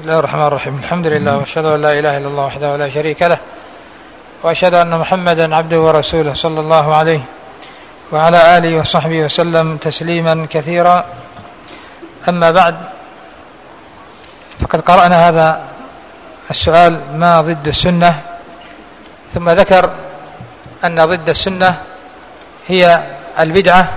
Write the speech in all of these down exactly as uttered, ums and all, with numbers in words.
بسم الله الرحمن الرحيم. الحمد لله وأشهد أن لا إله إلا الله وحده لا شريك له، وأشهد أن محمدا عبده ورسوله صلى الله عليه وعلى آله وصحبه وسلم تسليما كثيرا. أما بعد، فقد قرأنا هذا السؤال: ما ضد السنة؟ ثم ذكر أن ضد السنة هي البدعة،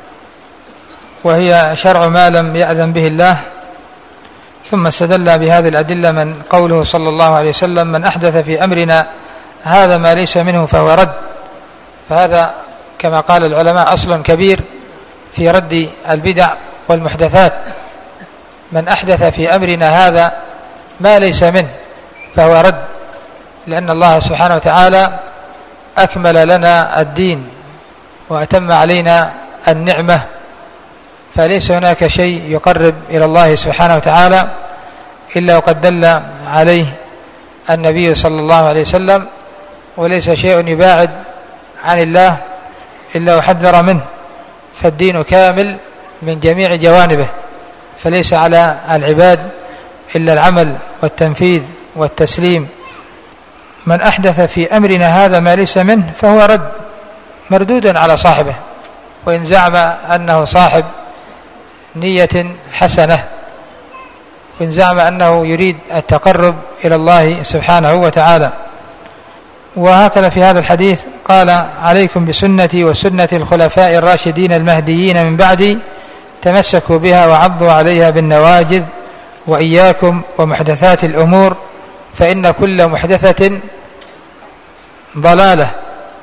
وهي شرع ما لم يأذن به الله. ثم استدل بهذه الأدلة من قوله صلى الله عليه وسلم: من أحدث في أمرنا هذا ما ليس منه فهو رد. فهذا كما قال العلماء أصل كبير في رد البدع والمحدثات. من أحدث في أمرنا هذا ما ليس منه فهو رد، لأن الله سبحانه وتعالى أكمل لنا الدين وأتم علينا النعمة، فليس هناك شيء يقرب إلى الله سبحانه وتعالى إلا وقد دل عليه النبي صلى الله عليه وسلم، وليس شيء يباعد عن الله إلا وحذر منه. فالدين كامل من جميع جوانبه، فليس على العباد إلا العمل والتنفيذ والتسليم. من أحدث في أمرنا هذا ما ليس منه فهو رد، مردود على صاحبه، وإن زعم أنه صاحب نية حسنة، وإن زعم أنه يريد التقرب إلى الله سبحانه وتعالى. وهكذا في هذا الحديث قال: عليكم بسنتي وسنة الخلفاء الراشدين المهديين من بعدي، تمسكوا بها وعضوا عليها بالنواجذ، وإياكم ومحدثات الأمور فإن كل محدثة ضلالة.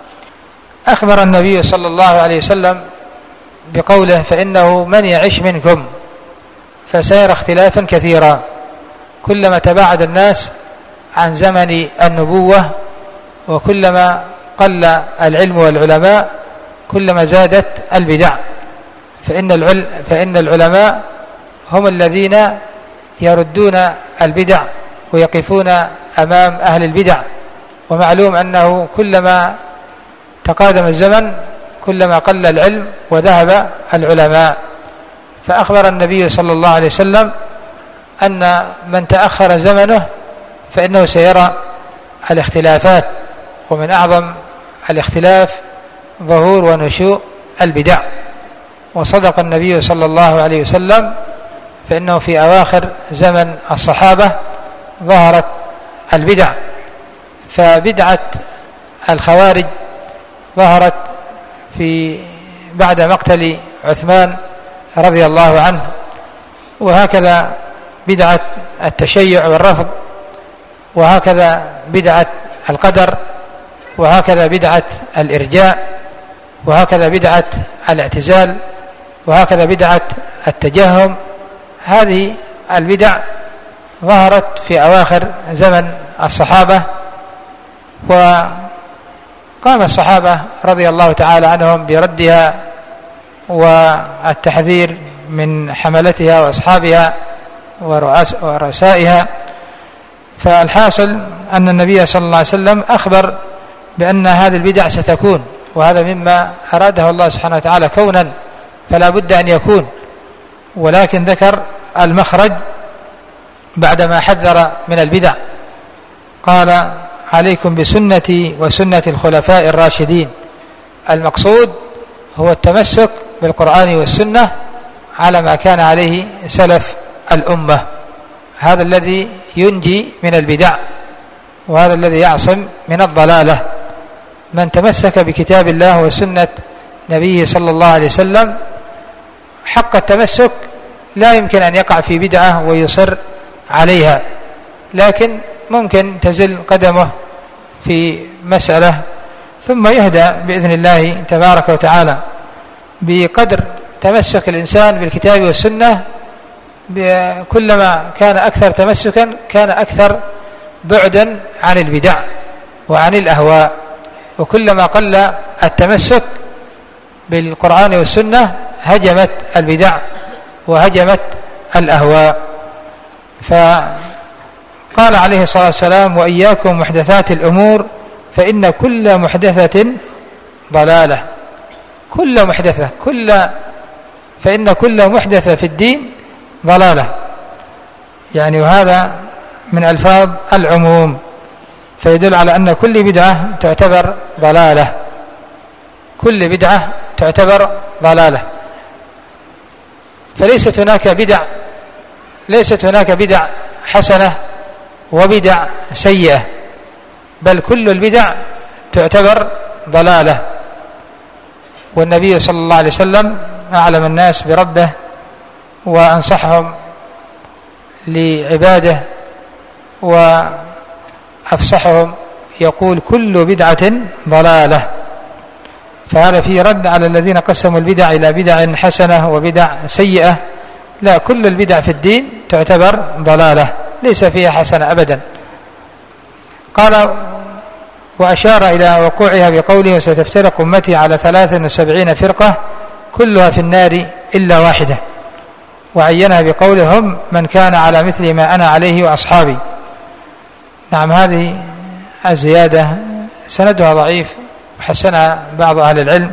أخبر النبي صلى الله عليه وسلم بقوله: فإنه من يعش منكم فسيرى اختلافا كثيرا. كلما تباعد الناس عن زمن النبوة وكلما قل العلم والعلماء كلما زادت البدع، فإن العل فإن العلماء هم الذين يردون البدع ويقفون أمام أهل البدع. ومعلوم أنه كلما تقادم الزمن كلما قل العلم وذهب العلماء. فأخبر النبي صلى الله عليه وسلم أن من تأخر زمنه فإنه سيرى الاختلافات، ومن أعظم الاختلاف ظهور ونشوء البدع. وصدق النبي صلى الله عليه وسلم، فإنه في أواخر زمن الصحابة ظهرت البدع. فبدعة الخوارج ظهرت في بعد مقتل عثمان رضي الله عنه، وهكذا بدعة التشيع والرفض، وهكذا بدعة القدر، وهكذا بدعة الإرجاء، وهكذا بدعة الاعتزال، وهكذا بدعة التجهم. هذه البدع ظهرت في أواخر زمن الصحابة، وقام الصحابة رضي الله تعالى عنهم بردها والتحذير من حملتها وأصحابها ورؤسائها. فالحاصل أن النبي صلى الله عليه وسلم أخبر بأن هذه البدع ستكون، وهذا مما أراده الله سبحانه وتعالى كونا، فلا بد أن يكون. ولكن ذكر المخرج بعدما حذر من البدع، قال: عليكم بسنتي وسنة الخلفاء الراشدين. المقصود هو التمسك بالقرآن والسنة على ما كان عليه سلف الأمة. هذا الذي ينجي من البدع، وهذا الذي يعصم من الضلالة. من تمسك بكتاب الله وسنة نبيه صلى الله عليه وسلم حق التمسك لا يمكن أن يقع في بدعة ويصر عليها، لكن ممكن تزل قدمه في مسألة ثم يهدى بإذن الله تبارك وتعالى. بقدر تمسك الإنسان بالكتاب والسنة كلما كان أكثر تمسكا كان أكثر بعدا عن البدع وعن الأهواء، وكلما قل التمسك بالقرآن والسنة هجمت البدع وهجمت الأهواء. فقال عليه الصلاة والسلام: وإياكم محدثات الأمور فإن كل محدثة ضلالة. كل محدثة كل فإن كل محدثة في الدين ضلالة. يعني وهذا من ألفاظ العموم، فيدل على أن كل بدعة تعتبر ضلالة، كل بدعة تعتبر ضلالة. فليست هناك بدع ليست هناك بدع حسنة وبدع سيئة، بل كل البدع تعتبر ضلالة. والنبي صلى الله عليه وسلم أعلم الناس بربه وأنصحهم لعباده وأفصحهم، يقول كل بدعة ضلالة. فهذا فيه رد على الذين قسموا البدع إلى بدع حسنة وبدع سيئة. لا، كل البدع في الدين تعتبر ضلالة، ليس فيها حسنة أبدا. قال وأشار إلى وقوعها بقوله وستفترق أمتي على ثلاث وسبعين فرقة كلها في النار إلا واحدة، وعينها بقوله هم من كان على مثل ما أنا عليه وأصحابي. نعم، هذه الزيادة سندها ضعيف وحسنها بعض أهل العلم.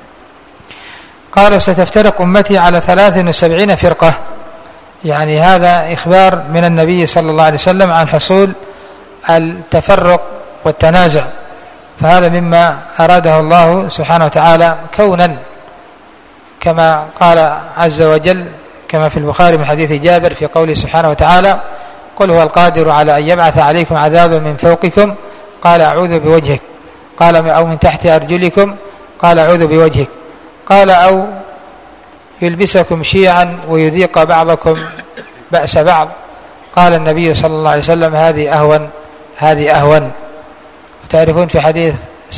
قالوا ستفترق أمتي على ثلاث وسبعين فرقة، يعني هذا إخبار من النبي صلى الله عليه وسلم عن حصول التفرق والتنازع، فهذا مما أراده الله سبحانه وتعالى كونا، كما قال عز وجل كما في البخاري من حديث جابر في قوله سبحانه وتعالى قل هو القادر على أن يبعث عليكم عذابا من فوقكم قال أعوذ بوجهك، قال أو من تحت أرجلكم قال أعوذ بوجهك، قال أو يلبسكم شيعا ويذيق بعضكم بأس بعض، قال النبي صلى الله عليه وسلم هذه أهون هذه أهون. وتعرفون في حديث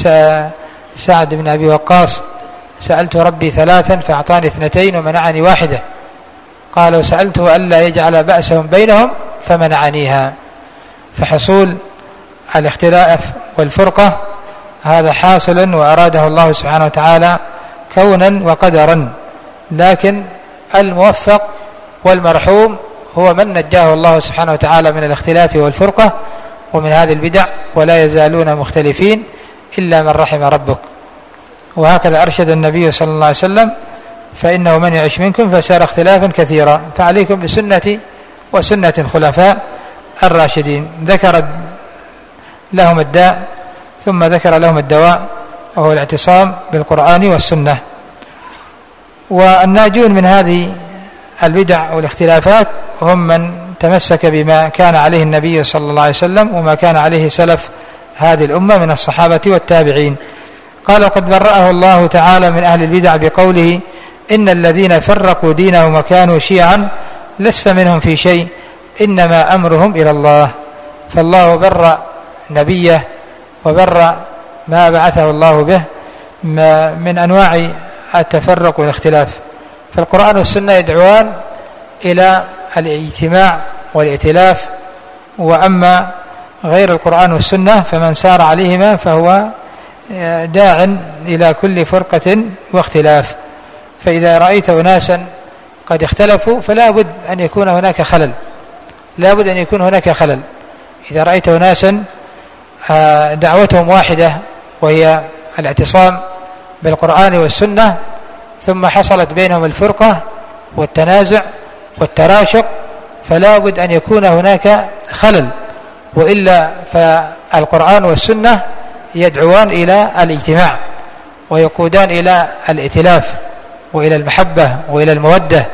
سعد بن أبي وقاص سألت ربي ثلاثا فأعطاني اثنتين ومنعني واحدة، قال وسألته ألا يجعل بأسهم بينهم فمنعنيها. فحصول الاختلاف والفرقة هذا حاصل وأراده الله سبحانه وتعالى كونا وقدرا، لكن الموفق والمرحوم هو من نجاه الله سبحانه وتعالى من الاختلاف والفرقة ومن هذه البدع، ولا يزالون مختلفين إلا من رحم ربك. وهكذا أرشد النبي صلى الله عليه وسلم فإنه من يعش منكم فسيرى اختلافا كثيرا، فعليكم بسنتي وسنة الخلفاء الراشدين. ذكر لهم الداء ثم ذكر لهم الدواء وهو الاعتصام بالقرآن والسنة. والناجون من هذه البدع والاختلافات هم من تمسك بما كان عليه النبي صلى الله عليه وسلم وما كان عليه سلف هذه الأمة من الصحابة والتابعين. قال وقد برأه الله تعالى من أهل البدع بقوله إن الذين فرقوا دينهم وكانوا شيعا لست منهم في شيء إنما أمرهم إلى الله. فالله برأ نبيه وبرأ ما بعثه الله به من أنواع التفرق والاختلاف. فالقرآن والسنة يدعوان إلى الاجتماع والائتلاف، وأما غير القرآن والسنة فمن سار عليهما فهو داع إلى كل فرقة واختلاف. فإذا رأيت أناسا قد اختلفوا فلا بد أن يكون هناك خلل، لا بد أن يكون هناك خلل. إذا رأيت أناسا دعوتهم واحدة وهي الاعتصام بالقرآن والسنة ثم حصلت بينهم الفرقة والتنازع والتراشق فلا بد أن يكون هناك خلل، وإلا فالقرآن والسنة يدعوان إلى الاجتماع ويقودان إلى الائتلاف وإلى المحبة وإلى المودة.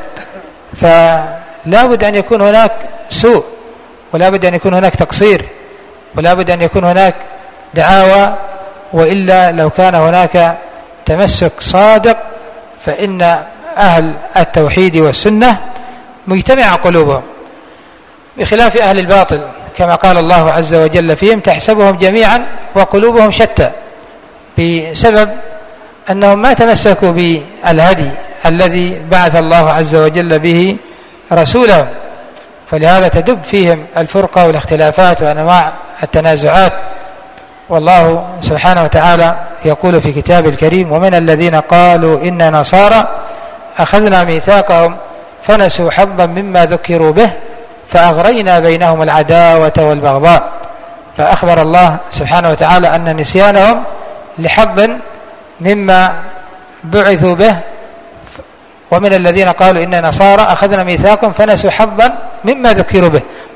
فلا بد أن يكون هناك سوء، ولا بد أن يكون هناك تقصير، ولا بد أن يكون هناك دعاوى، وإلا لو كان هناك تمسك صادق فإن أهل التوحيد والسنة مجتمع قلوبهم، بخلاف أهل الباطل كما قال الله عز وجل فيهم تحسبهم جميعا وقلوبهم شتى، بسبب أنهم ما تمسكوا بالهدي الذي بعث الله عز وجل به رسوله، فلهذا تدب فيهم الفرقة والاختلافات وأنواع التنازعات. والله سبحانه وتعالى يقول في كتابه الكريم ومن الذين قالوا إننا نصارى أخذنا ميثاقهم فنسوا حظا مما ذكروا به فأغرينا بينهم العداوة والبغضاء. فأخبر الله سبحانه وتعالى أن نسيانهم لحظ مما بعثوا به. ومن الذين قالوا إننا نصارى أخذنا ميثاقهم فنسوا حظا مما ذكروا به،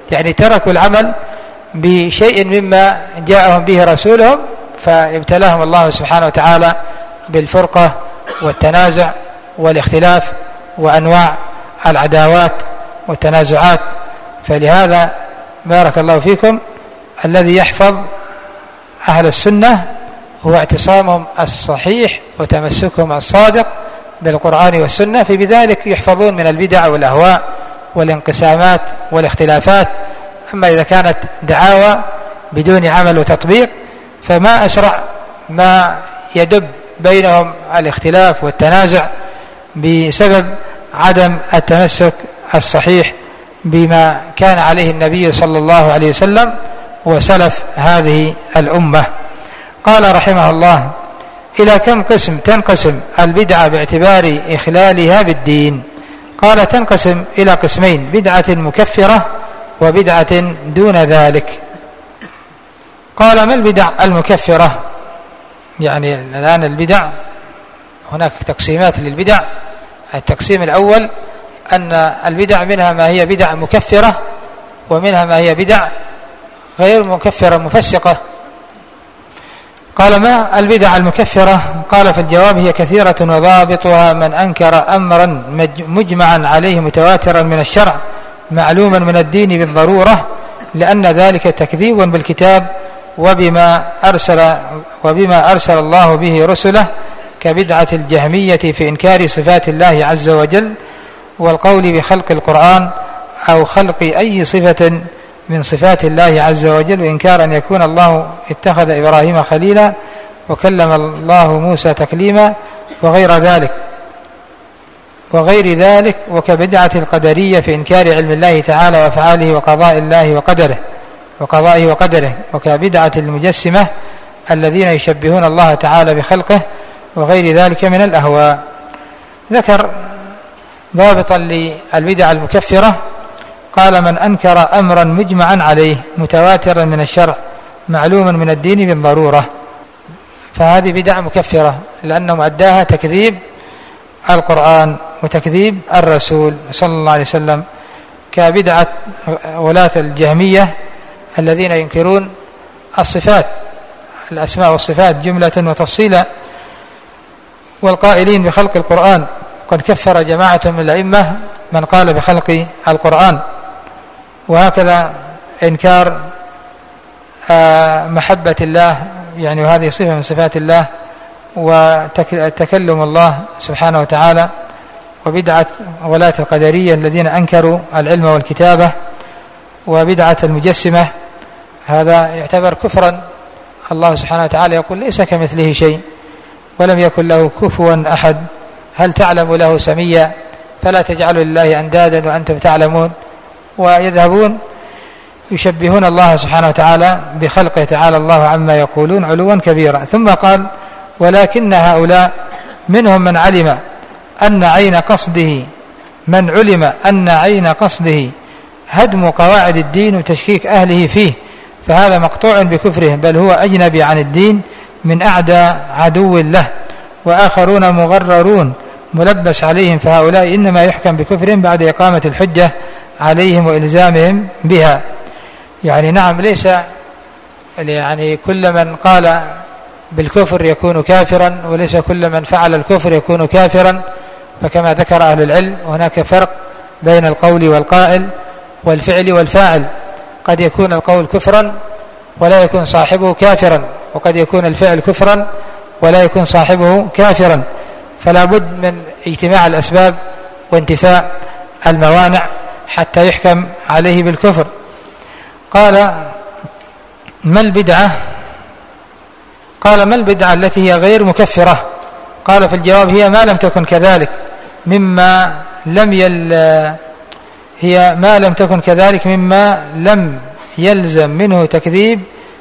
يعني تركوا العمل بشيء مما جاءهم به رسولهم، فابتلاهم الله سبحانه وتعالى بالفرقة والتنازع والاختلاف وأنواع العداوات والتنازعات. فلهذا بارك الله فيكم الذي يحفظ أهل السنة هو اعتصامهم الصحيح وتمسكهم الصادق بالقرآن والسنة، في بذلك يحفظون من البدع والأهواء والانقسامات والاختلافات. أما إذا كانت دعاوى بدون عمل وتطبيق فما أسرع ما يدب بينهم الاختلاف والتنازع بسبب عدم التمسك الصحيح بما كان عليه النبي صلى الله عليه وسلم وسلف هذه الأمة. قال رحمه الله: إلى كم قسم تنقسم البدعة باعتبار إخلالها بالدين؟ قال: تنقسم إلى قسمين: بدعة مكفرة وبدعة دون ذلك. قال: ما البدع المكفرة؟ يعني الآن البدع هناك تقسيمات للبدع. التقسيم الأول أن البدع منها ما هي بدع مكفرة ومنها ما هي بدع غير مكفرة مفسقة. قال: ما البدع المكفرة؟ قال في الجواب: هي كثيرة وضابطها من أنكر أمرا مجمعا عليه متواترا من الشرع معلوما من الدين بالضرورة، لأن ذلك تكذيب بالكتاب وبما أرسل, وبما أرسل الله به رسله، كبدعة الجهمية في إنكار صفات الله عز وجل والقول بخلق القرآن أو خلق أي صفة من صفات الله عز وجل، وإنكار أن يكون الله اتخذ إبراهيم خليلا وكلم الله موسى تكليما وغير ذلك وغير ذلك وكبدعة القدرية في إنكار علم الله تعالى وأفعاله وقضاء الله وقدره وقضائه وقدره، وكبدعة المجسمة الذين يشبهون الله تعالى بخلقه وغير ذلك من الأهواء. ذكر ضابطا للبدع المكفرة، قال: من أنكر أمرا مجمعا عليه متواترا من الشرع معلوما من الدين بالضرورة، فهذه بدع مكفرة لأنه أداها تكذيب القرآن وتكذيب الرسول صلى الله عليه وسلم، كبدعة ولاة الجهمية الذين ينكرون الصفات الأسماء والصفات جملة وتفصيلا، والقائلين بخلق القرآن. قد كفر جماعة من الأئمة من قال بخلق القرآن. وهكذا إنكار محبة الله، يعني وهذه صفة من صفات الله، وتكلم الله سبحانه وتعالى، وبدعة ولاة القدرية الذين أنكروا العلم والكتابة، وبدعة المجسمة. هذا يعتبر كفرا. الله سبحانه وتعالى يقول: ليس كمثله شيء ولم يكن له كفوا أحد، هل تعلم له سميا، فلا تجعلوا لله أندادا وأنتم تعلمون. ويذهبون يشبهون الله سبحانه وتعالى بخلقه تعالى الله عما يقولون علوا كبيرا. ثم قال: ولكن هؤلاء منهم من علم أن عين قصده من علم أن عين قصده هدم قواعد الدين وتشكيك أهله فيه، فهذا مقطوع بكفره، بل هو أجنبي عن الدين من أعدى عدو له، وآخرون مغررون ملبس عليهم، فهؤلاء إنما يحكم بكفرهم بعد إقامة الحجة عليهم وإلزامهم بها. يعني نعم، ليس يعني كل من قال بالكفر يكون كافرا، وليس كل من فعل الكفر يكون كافرا، فكما ذكر أهل العلم هناك فرق بين القول والقائل والفعل والفاعل. قد يكون القول كفرا ولا يكون صاحبه كافرا، وقد يكون الفعل كفرا ولا يكون صاحبه كافرا، فلا بد من اجتماع الأسباب وانتفاء الموانع حتى يحكم عليه بالكفر. قال: ما البدعة؟ قال: ما البدعة التي هي غير مكفرة؟ قال في الجواب: هي ما لم تكن كذلك مما لم يل هي ما لم تكن كذلك مما لم يلزم منه تكذيب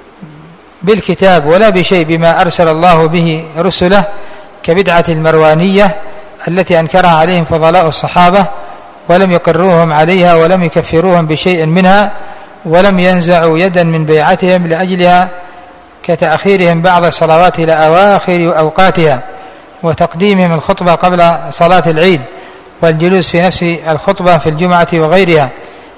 بالكتاب ولا بشيء بما أرسل الله به رسله، كبدعة المروانية التي أنكرها عليهم فضلاء الصحابة ولم يقروهم عليها ولم يكفروهم بشيء منها، ولم ينزعوا يدا من بيعتهم لأجلها، كتأخيرهم بعض الصلوات إلى أواخر أوقاتها، وتقديمهم الخطبة قبل صلاة العيد، والجلوس في نفس الخطبة في الجمعة وغيرها،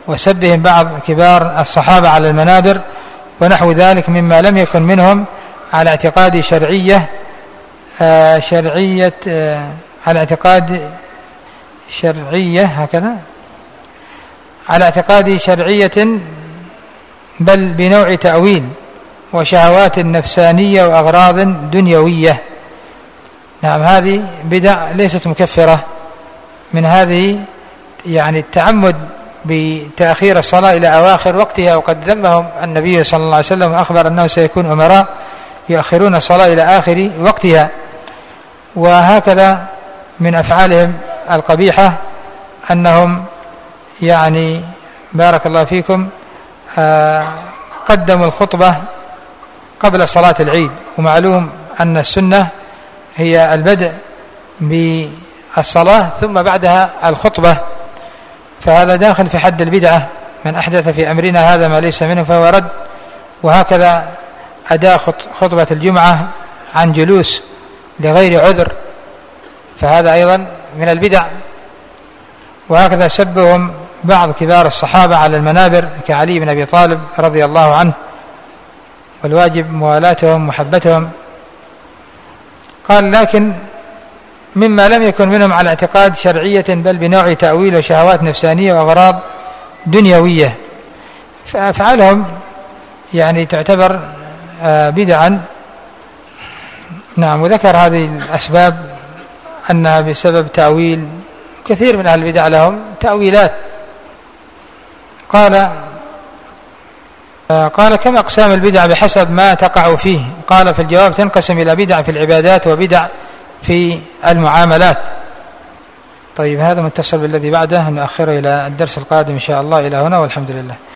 وسبهم بعض كبار الصحابة على المنابر ونحو ذلك مما لم يكن منهم على اعتقاد شرعية آه شرعية آه على اعتقاد شرعية هكذا على اعتقاد شرعية بل بنوع تأويل وشهوات نفسانية وأغراض دنيوية. نعم، هذه بدع ليست مكفرة. من هذه يعني التعمد بتأخير الصلاة إلى أواخر وقتها، وقد ذمهم النبي صلى الله عليه وسلم وأخبر أنه سيكون أمراء يؤخرون الصلاة إلى آخر وقتها. وهكذا من أفعالهم القبيحة أنهم يعني بارك الله فيكم آه قدموا الخطبة قبل صلاة العيد، ومعلوم أن السنة هي البدء بالصلاة ثم بعدها الخطبة، فهذا داخل في حد البدعة. من أحدث في أمرنا هذا ما ليس منه فهو رد. وهكذا أداء خطبة الجمعة عن جلوس لغير عذر فهذا أيضا من البدع. وهكذا سبهم بعض كبار الصحابة على المنابر كعلي بن أبي طالب رضي الله عنه، والواجب موالاتهم محبتهم. قال لكن مما لم يكن منهم على اعتقاد شرعية بل بنوع تأويل وشهوات نفسانية وأغراض دنيوية، فأفعالهم يعني تعتبر بدعا. نعم، وذكر هذه الأسباب أنها بسبب تأويل. كثير من أهل البدع لهم تأويلات. قال قال كم أقسام البدع بحسب ما تقع فيه؟ قال في الجواب تنقسم إلى بدع في العبادات وبدع في المعاملات. طيب، هذا متصل بالذي بعده، نؤخره إلى الدرس القادم إن شاء الله. إلى هنا والحمد لله.